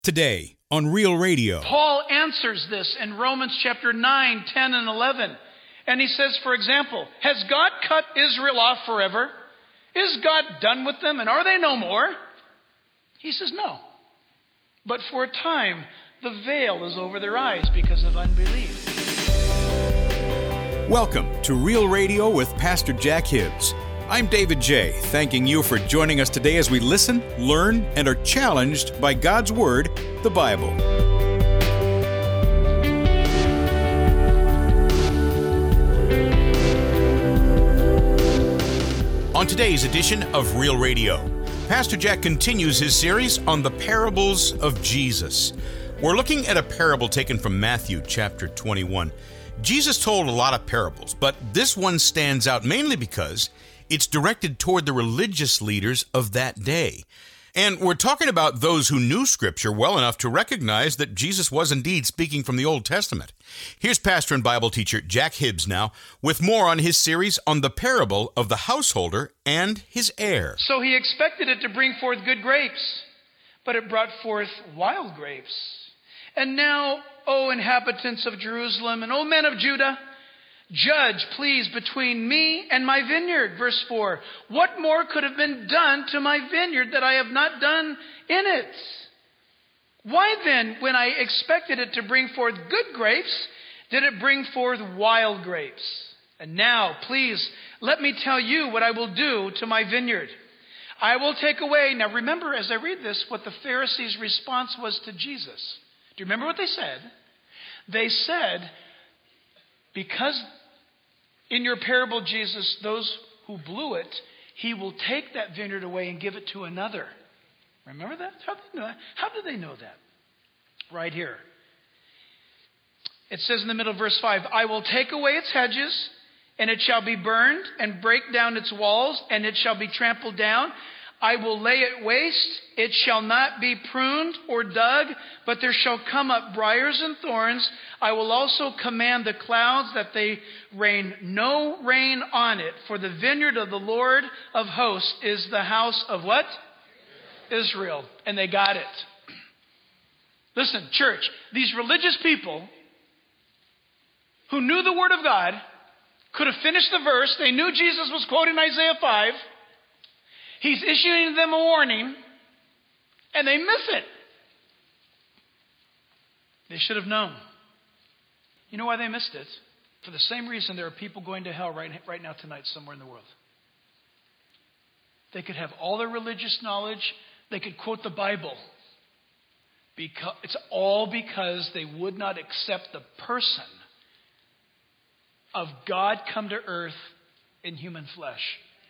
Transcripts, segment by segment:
Today on Real Radio. Paul answers this in Romans chapter 9, 10, and 11. And he says, for example, has God cut Israel off forever? Is God done with them, and are they no more? He says, no. But for a time, the veil is over their eyes because of unbelief. Welcome to Real Radio with Pastor Jack Hibbs. I'm David J., thanking you for joining us today as we listen, learn, and are challenged by God's Word, the Bible. On today's edition of Real Radio, Pastor Jack continues his series on the parables of Jesus. We're looking at a parable taken from Matthew chapter 21. Jesus told a lot of parables, but this one stands out mainly because it's directed toward the religious leaders of that day. And we're talking about those who knew Scripture well enough to recognize that Jesus was indeed speaking from the Old Testament. Here's pastor and Bible teacher Jack Hibbs now with more on his series on the parable of the householder and his heir. So he expected it to bring forth good grapes, but it brought forth wild grapes. And now, O inhabitants of Jerusalem and O men of Judah, judge, please, between me and my vineyard. Verse 4. What more could have been done to my vineyard that I have not done in it? Why then, when I expected it to bring forth good grapes, did it bring forth wild grapes? And now, please, let me tell you what I will do to my vineyard. I will take away. Now remember, as I read this, what the Pharisees' response was to Jesus. Do you remember what they said? They said, because in your parable, Jesus, those who blew it, he will take that vineyard away and give it to another. Remember that? How did they know that? How did they know that? Right here. It says in the middle of verse 5, I will take away its hedges, and it shall be burned, and break down its walls, and it shall be trampled down. I will lay it waste. It shall not be pruned or dug, but there shall come up briars and thorns. I will also command the clouds that they rain no rain on it. For the vineyard of the Lord of hosts is the house of what? Israel. And they got it. Listen, church, these religious people who knew the Word of God could have finished the verse. They knew Jesus was quoting Isaiah 5. He's issuing them a warning, and they miss it. They should have known. You know why they missed it? For the same reason there are people going to hell right now tonight somewhere in the world. They could have all their religious knowledge. They could quote the Bible. It's all because they would not accept the person of God come to earth in human flesh.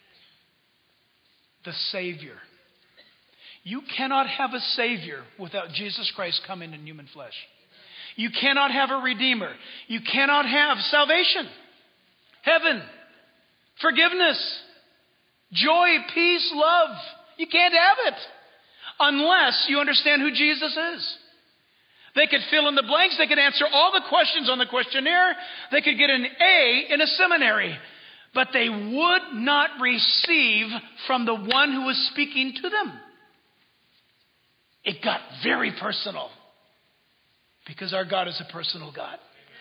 The Savior. You cannot have a Savior without Jesus Christ coming in human flesh. You cannot have a Redeemer. You cannot have salvation, heaven, forgiveness, joy, peace, love. You can't have it unless you understand who Jesus is. They could fill in the blanks. They could answer all the questions on the questionnaire. They could get an A in a seminary. But they would not receive from the one who was speaking to them. It got very personal. Because our God is a personal God.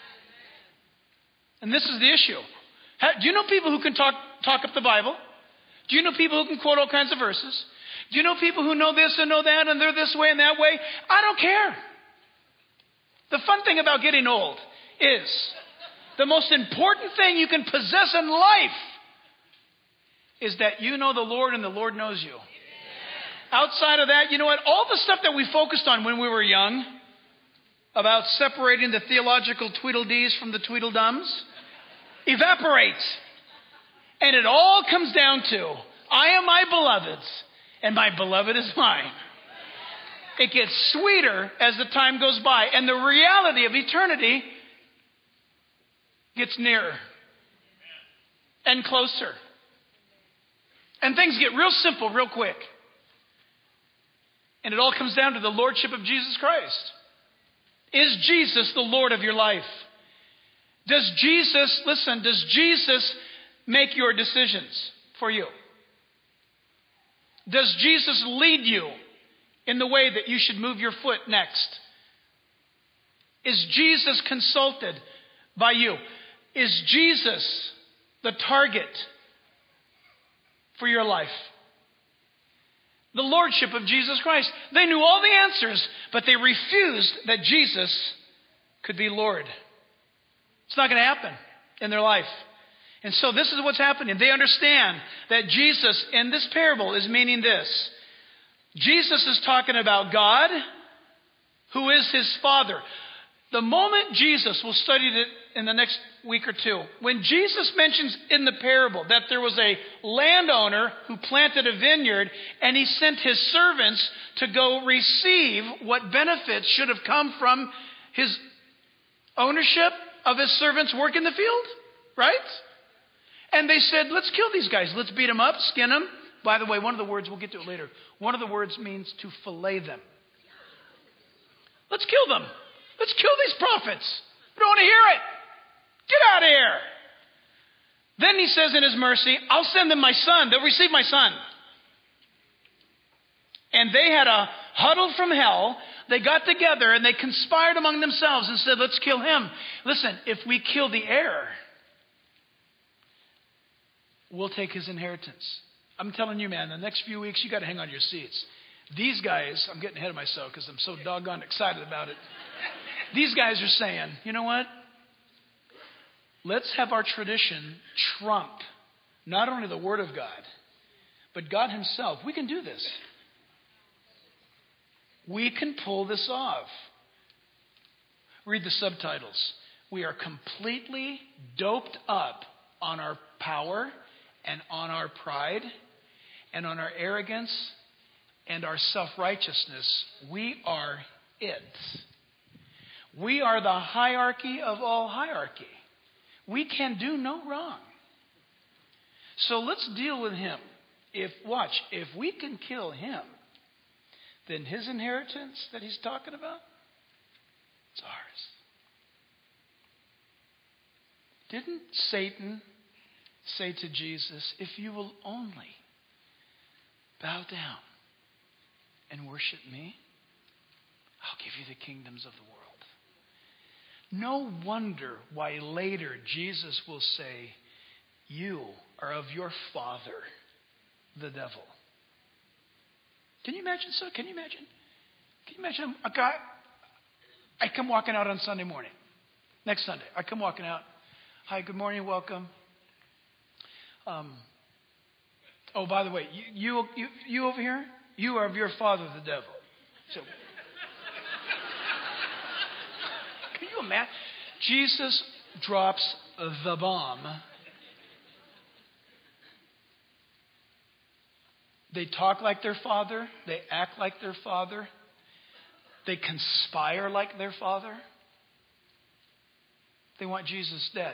And this is the issue. Do you know people who can talk up the Bible? Do you know people who can quote all kinds of verses? Do you know people who know this and know that and they're this way and that way? I don't care. The fun thing about getting old is the most important thing you can possess in life is that you know the Lord and the Lord knows you. Outside of that, you know what? All the stuff that we focused on when we were young about separating the theological Tweedledees from the Tweedledums evaporates. And it all comes down to, I am my beloved's and my beloved is mine. It gets sweeter as the time goes by. And the reality of eternity gets nearer and closer. And things get real simple real quick. And it all comes down to the lordship of Jesus Christ. Is Jesus the Lord of your life? Does Jesus make your decisions for you? Does Jesus lead you in the way that you should move your foot next? Is Jesus consulted by you? Is Jesus the target for your life? The lordship of Jesus Christ. They knew all the answers, but they refused that Jesus could be Lord. It's not going to happen in their life. And so this is what's happening. They understand that Jesus in this parable is meaning this. Jesus is talking about God, who is his Father. The moment Jesus, we'll study it in the next week or two, when Jesus mentions in the parable that there was a landowner who planted a vineyard and he sent his servants to go receive what benefits should have come from his ownership of his servants' work in the field, right? And they said, let's kill these guys. Let's beat them up, skin them. By the way, one of the words, we'll get to it later, one of the words means to fillet them. Let's kill them. Let's kill these prophets. We don't want to hear it. Get out of here. Then he says in his mercy, I'll send them my son. They'll receive my son. And they had a huddle from hell. They got together and they conspired among themselves and said, let's kill him. Listen, if we kill the heir, we'll take his inheritance. I'm telling you, man, the next few weeks, you got to hang on to your seats. These guys, I'm getting ahead of myself because I'm so doggone excited about it. These guys are saying, you know what? Let's have our tradition trump not only the Word of God, but God himself. We can do this. We can pull this off. Read the subtitles. We are completely doped up on our power and on our pride and on our arrogance and our self-righteousness. We are it. We are the hierarchy of all hierarchy. We can do no wrong. So let's deal with him. If we can kill him, then his inheritance that he's talking about, it's ours. Didn't Satan say to Jesus, if you will only bow down and worship me, I'll give you the kingdoms of the world. No wonder why later Jesus will say, you are of your father, the devil. Can you imagine so? Can you imagine? Can you imagine a guy? I come walking out on Sunday morning. Next Sunday, I come walking out. Hi, good morning, welcome. Oh, by the way, you over here, you are of your father, the devil. So, can you imagine? Jesus drops the bomb. They talk like their father. They act like their father. They conspire like their father. They want Jesus dead.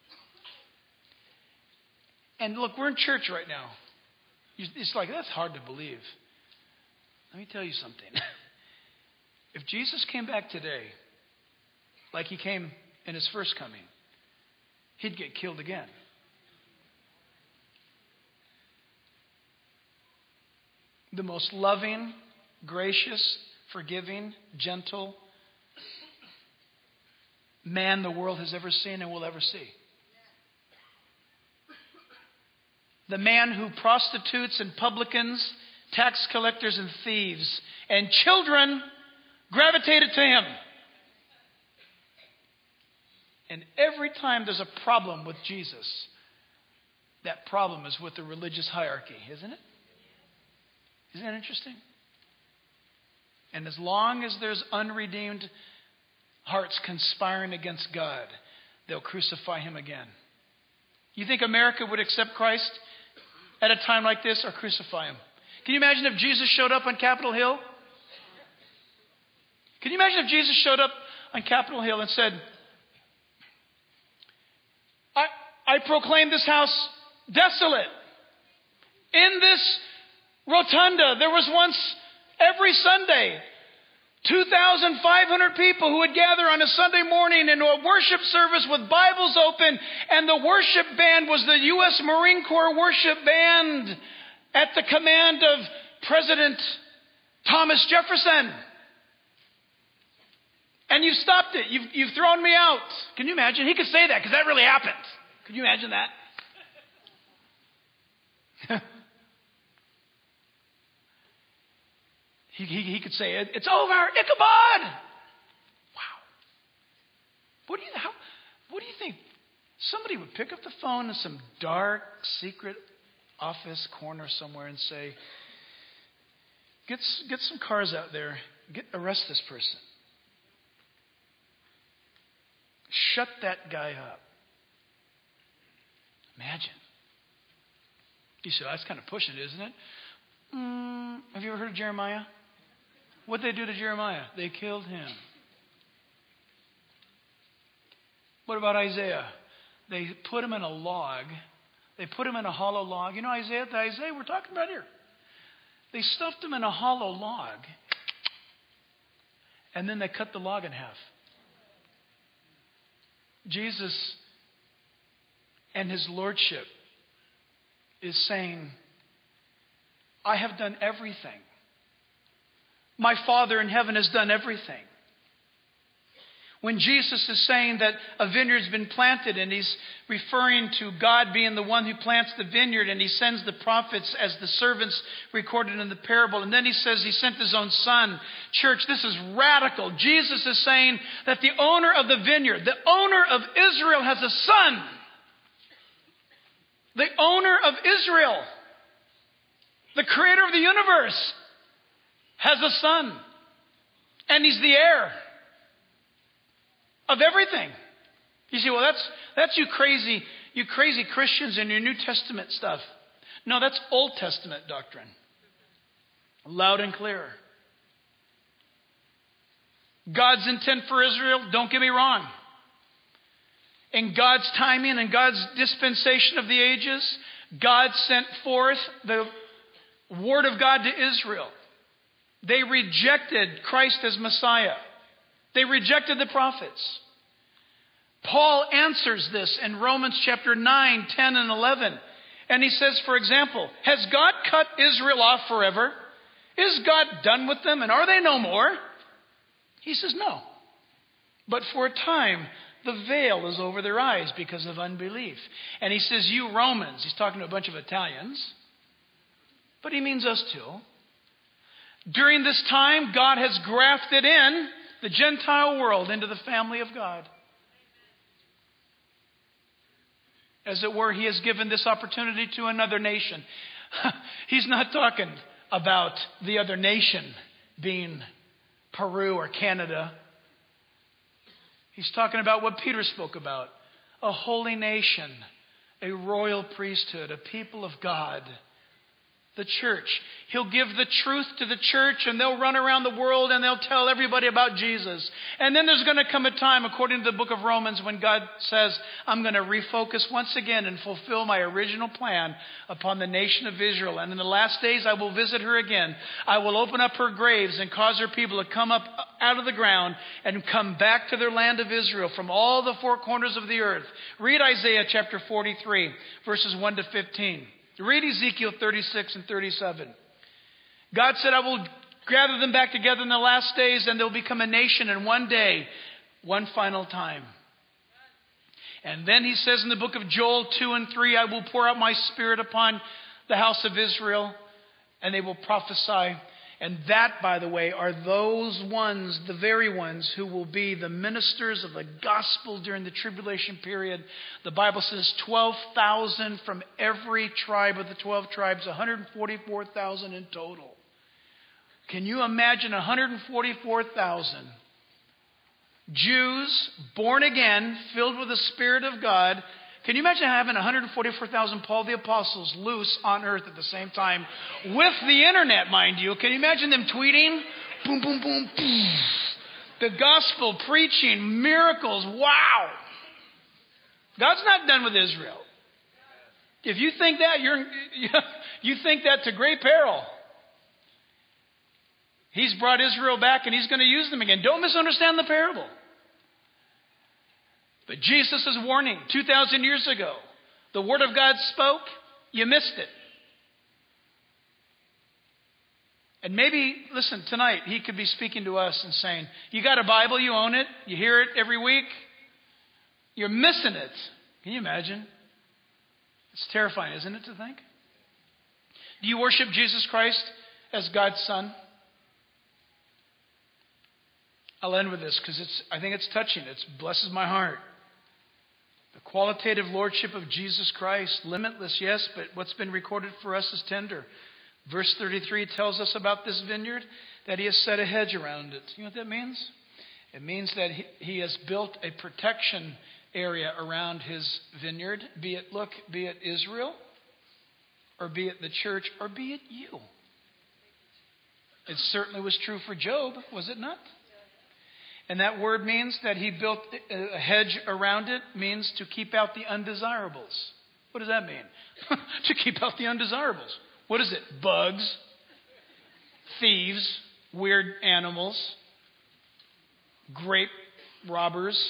And look, we're in church right now. It's like, that's hard to believe. Let me tell you something. If Jesus came back today, like he came in his first coming, he'd get killed again. The most loving, gracious, forgiving, gentle man the world has ever seen and will ever see. The man who prostitutes and publicans, tax collectors and thieves, and children gravitated to him. And every time there's a problem with Jesus, that problem is with the religious hierarchy, isn't it? Isn't that interesting? And as long as there's unredeemed hearts conspiring against God, they'll crucify him again. You think America would accept Christ at a time like this or crucify him? Can you imagine if Jesus showed up on Capitol Hill? Can you imagine if Jesus showed up on Capitol Hill and said, I proclaim this house desolate. In this rotunda, there was once every Sunday 2,500 people who would gather on a Sunday morning into a worship service with Bibles open, and the worship band was the U.S. Marine Corps worship band at the command of President Thomas Jefferson. And you've stopped it. You've thrown me out. Can you imagine? He could say that because that really happened. Could you imagine that? he could say, it's over. Ichabod. Wow. What do you think? Somebody would pick up the phone in some dark, secret office corner somewhere and say, get some cars out there. Arrest this person. Shut that guy up. Imagine. You say, that's kind of pushing it, isn't it? Have you ever heard of Jeremiah? What did they do to Jeremiah? They killed him. What about Isaiah? They put him in a log. They put him in a hollow log. You know Isaiah, the Isaiah we're talking about here. They stuffed him in a hollow log. And then they cut the log in half. Jesus and his lordship is saying, I have done everything. My Father in heaven has done everything. When Jesus is saying that a vineyard's been planted and he's referring to God being the one who plants the vineyard and he sends the prophets as the servants recorded in the parable. And then he says he sent his own son. Church, this is radical. Jesus is saying that the owner of the vineyard, the owner of Israel has a son. The owner of Israel, the creator of the universe, has a son. And he's the heir of everything. You say, well, that's you crazy Christians and your New Testament stuff. No, that's Old Testament doctrine. Loud and clear. God's intent for Israel, don't get me wrong. In God's timing and God's dispensation of the ages, God sent forth the Word of God to Israel. They rejected Christ as Messiah. They rejected the prophets. Paul answers this in Romans chapter 9, 10, and 11. And he says, for example, has God cut Israel off forever? Is God done with them? And are they no more? He says, no. But for a time, the veil is over their eyes because of unbelief. And he says, you Romans, he's talking to a bunch of Italians, but he means us too. During this time, God has grafted in the Gentile world into the family of God. As it were, he has given this opportunity to another nation. He's not talking about the other nation being Peru or Canada. He's talking about what Peter spoke about. A holy nation, a royal priesthood, a people of God. The church. He'll give the truth to the church and they'll run around the world and they'll tell everybody about Jesus. And then there's going to come a time, according to the book of Romans, when God says, I'm going to refocus once again and fulfill my original plan upon the nation of Israel. And in the last days, I will visit her again. I will open up her graves and cause her people to come up out of the ground and come back to their land of Israel from all the four corners of the earth. Read Isaiah chapter 43, verses 1 to 15. Read Ezekiel 36 and 37. God said, I will gather them back together in the last days and they'll become a nation in one day, one final time. And then he says in the book of Joel 2 and 3, I will pour out my spirit upon the house of Israel and they will prophesy. And that, by the way, are those ones, the very ones who will be the ministers of the gospel during the tribulation period. The Bible says 12,000 from every tribe of the 12 tribes, 144,000 in total. Can you imagine 144,000 Jews born again, filled with the Spirit of God? Can you imagine having 144,000 Paul the Apostles loose on earth at the same time with the internet, mind you? Can you imagine them tweeting? Boom, boom, boom, boom. The gospel, preaching, miracles. Wow. God's not done with Israel. If you think that, you think that to great peril. He's brought Israel back and he's going to use them again. Don't misunderstand the parable. But Jesus is warning 2,000 years ago. The Word of God spoke. You missed it. And maybe, listen, tonight he could be speaking to us and saying, you got a Bible, you own it, you hear it every week, you're missing it. Can you imagine? It's terrifying, isn't it, to think? Do you worship Jesus Christ as God's Son? I'll end with this because I think it's touching. It blesses my heart. The qualitative lordship of Jesus Christ, limitless, yes, but what's been recorded for us is tender. Verse 33 tells us about this vineyard, that he has set a hedge around it. You know what that means? It means that he has built a protection area around his vineyard, be it Israel, or be it the church, or be it you. It certainly was true for Job, was it not? And that word means that he built a hedge around it, means to keep out the undesirables. What does that mean? To keep out the undesirables. What is it? Bugs, thieves, weird animals, grape robbers.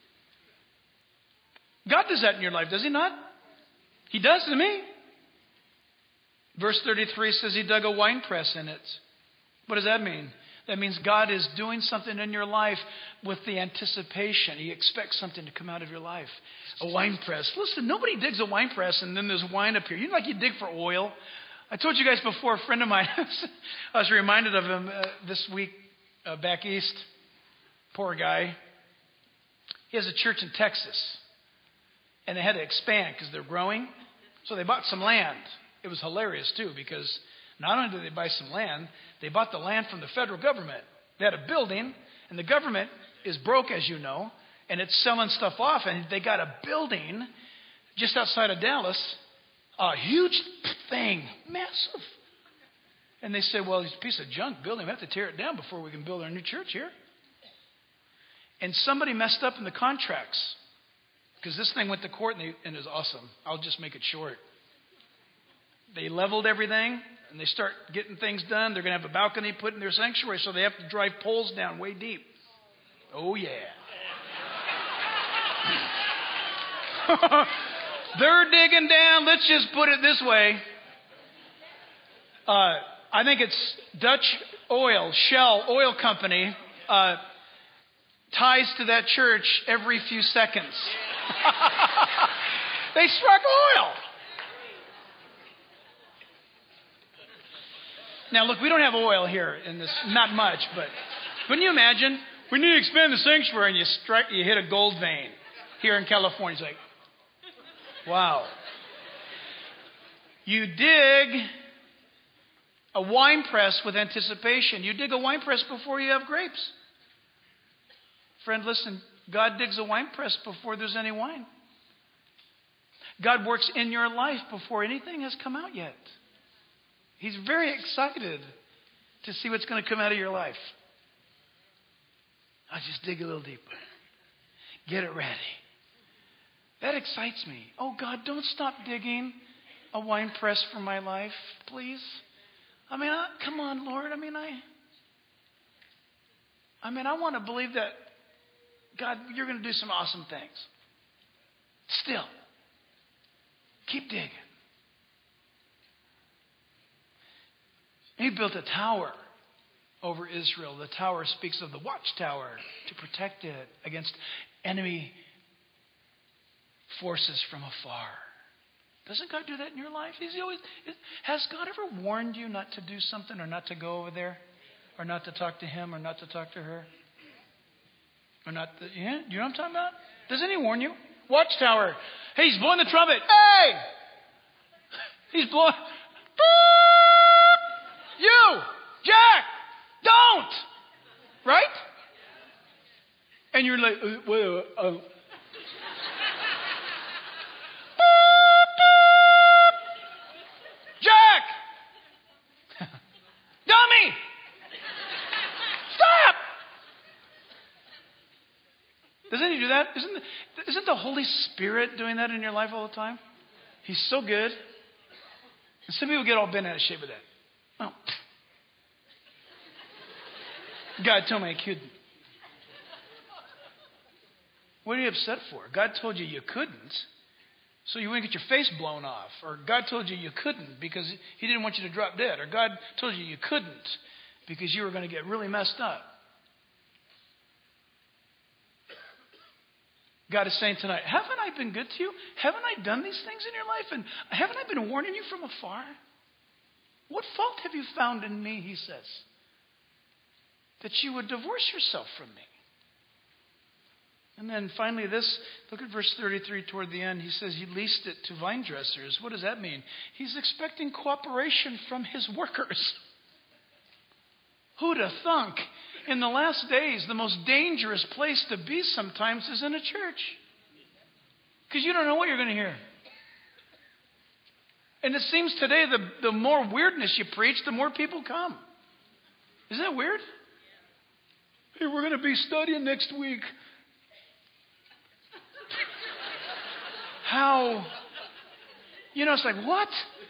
God does that in your life, does he not? He does to me. Verse 33 says he dug a winepress in it. What does that mean? That means God is doing something in your life with the anticipation. He expects something to come out of your life. A wine press. Listen, nobody digs a wine press and then there's wine up here. You know, like you dig for oil. I told you guys before, a friend of mine, I was reminded of him this week back east. Poor guy. He has a church in Texas. And they had to expand because they're growing. So they bought some land. It was hilarious too, because not only did they buy some land, they bought the land from the federal government. They had a building, and the government is broke, as you know, and it's selling stuff off, and they got a building just outside of Dallas, a huge thing, massive. And they said, well, it's a piece of junk building. We have to tear it down before we can build our new church here. And somebody messed up in the contracts, because this thing went to court, and it was awesome. I'll just make it short. They leveled everything, and they start getting things done. They're going to have a balcony put in their sanctuary, so they have to drive poles down way deep. Oh, yeah. They're digging down. Let's just put it this way. I think it's Dutch Oil, Shell Oil Company, ties to that church every few seconds. They struck oil. Now, look, we don't have oil here in this, not much, but couldn't you imagine? We need to expand the sanctuary, and you hit a gold vein here in California. It's like, wow. You dig a wine press with anticipation. You dig a wine press before you have grapes. Friend, listen, God digs a wine press before there's any wine. God works in your life before anything has come out yet. He's very excited to see what's going to come out of your life. I'll just dig a little deeper. Get it ready. That excites me. Oh, God, don't stop digging a wine press for my life, please. Come on, Lord. I want to believe that, God, you're going to do some awesome things. Still, keep digging. He built a tower over Israel. The tower speaks of the watchtower to protect it against enemy forces from afar. Doesn't God do that in your life? Has God ever warned you not to do something or not to go over there? Or not to talk to him or not to talk to her? Or not to, yeah? Do you know what I'm talking about? Doesn't he warn you? Watchtower. Hey, he's blowing the trumpet. Hey! He's blowing. You! Jack! Don't! Right? And you're like, Jack! Dummy! Stop! Doesn't he do that? Isn't the Holy Spirit doing that in your life all the time? He's so good. And some people get all bent out of shape with that. Oh. God told me I couldn't. What are you upset for? God told you you couldn't. So you wouldn't get your face blown off. Or God told you couldn't because he didn't want you to drop dead. Or God told you couldn't because you were going to get really messed up. God is saying tonight, haven't I been good to you? Haven't I done these things in your life? And haven't I been warning you from afar? What fault have you found in me, he says, that you would divorce yourself from me? And then finally look at verse 33 toward the end. He says he leased it to vine dressers. What does that mean? He's expecting cooperation from his workers. Who'd have thunk? In the last days, the most dangerous place to be sometimes is in a church. Because you don't know what you're going to hear. And it seems today the more weirdness you preach, the more people come. Isn't that weird? Hey, we're going to be studying next week. How? It's like, what?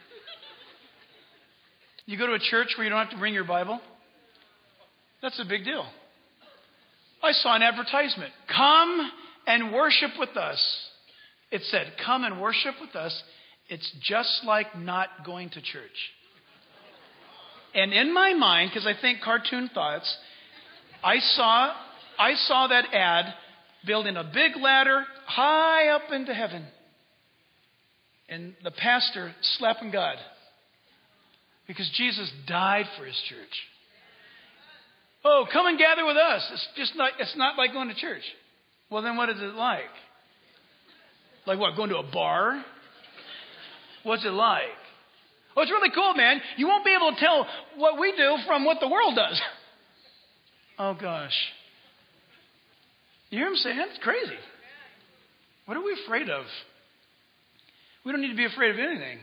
You go to a church where you don't have to bring your Bible? That's a big deal. I saw an advertisement. Come and worship with us. It said, come and worship with us. It's just like not going to church. And in my mind, because I think cartoon thoughts, I saw that ad building a big ladder high up into heaven. And the pastor slapping God. Because Jesus died for his church. Oh, come and gather with us. It's not like going to church. Well, then what is it like? Like what, going to a bar? What's it like? Oh, it's really cool, man. You won't be able to tell what we do from what the world does. Oh, gosh. You hear him saying? It's crazy. What are we afraid of? We don't need to be afraid of anything.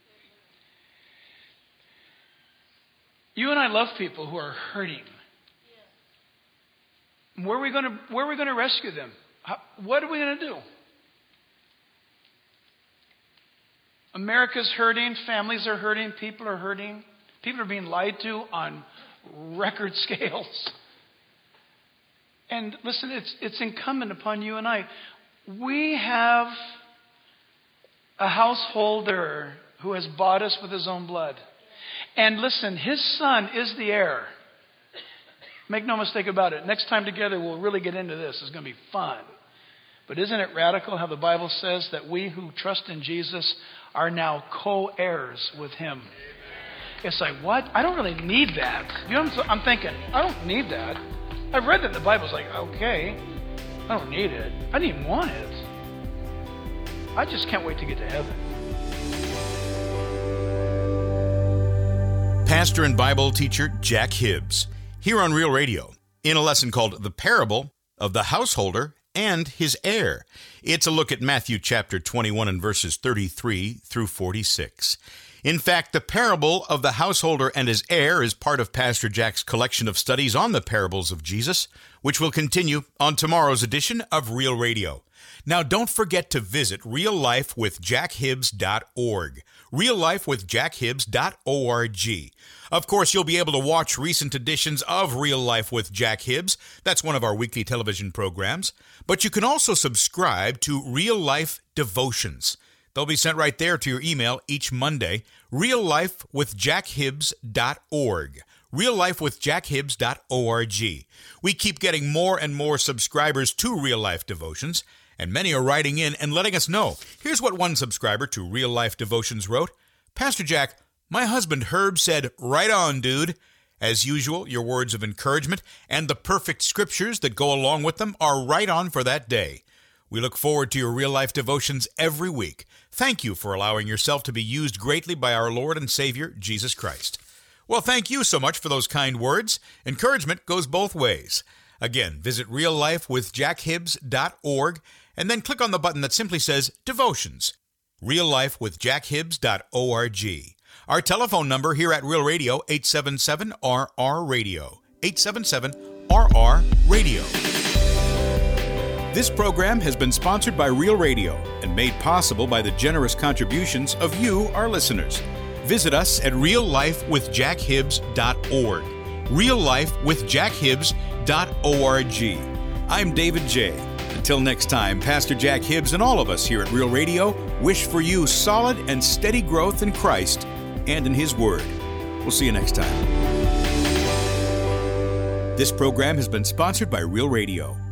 You and I love people who are hurting. Where are we going to rescue them? What are we going to do? America's hurting. Families are hurting. People are hurting. People are being lied to on record scales. And listen, it's incumbent upon you and I. We have a householder who has bought us with his own blood. And listen, his son is the heir. Make no mistake about it. Next time together, we'll really get into this. It's going to be fun. But isn't it radical how the Bible says that we who trust in Jesus are now co-heirs with him? It's like, what? I don't really need that. You know what I'm thinking? I don't need that. I've read that in the Bible. It's like, okay, I don't need it. I didn't even want it. I just can't wait to get to heaven. Pastor and Bible teacher Jack Hibbs, here on Real Radio, in a lesson called The Parable of the Householder and His Heir. It's a look at Matthew chapter 21 and verses 33 through 46. In fact, the parable of the householder and his heir is part of Pastor Jack's collection of studies on the parables of Jesus, which will continue on tomorrow's edition of Real Radio. Now, don't forget to visit reallifewithjackhibbs.org, reallifewithjackhibbs.org. Of course, you'll be able to watch recent editions of Real Life with Jack Hibbs. That's one of our weekly television programs. But you can also subscribe to Real Life Devotions. They'll be sent right there to your email each Monday, reallifewithjackhibbs.org, reallifewithjackhibbs.org. We keep getting more and more subscribers to Real Life Devotions, and many are writing in and letting us know. Here's what one subscriber to Real Life Devotions wrote. Pastor Jack, my husband Herb said, right on, dude. As usual, your words of encouragement and the perfect scriptures that go along with them are right on for that day. We look forward to your Real Life Devotions every week. Thank you for allowing yourself to be used greatly by our Lord and Savior, Jesus Christ. Well, thank you so much for those kind words. Encouragement goes both ways. Again, visit reallifewithjackhibbs.org and then click on the button that simply says Devotions. reallifewithjackhibbs.org. Our telephone number here at Real Radio, 877-RR-RADIO. 877-RR-RADIO. This program has been sponsored by Real Radio and made possible by the generous contributions of you, our listeners. Visit us at reallifewithjackhibbs.org. reallifewithjackhibbs.org. I'm David J. Until next time, Pastor Jack Hibbs and all of us here at Real Radio wish for you solid and steady growth in Christ and in His Word. We'll see you next time. This program has been sponsored by Real Radio.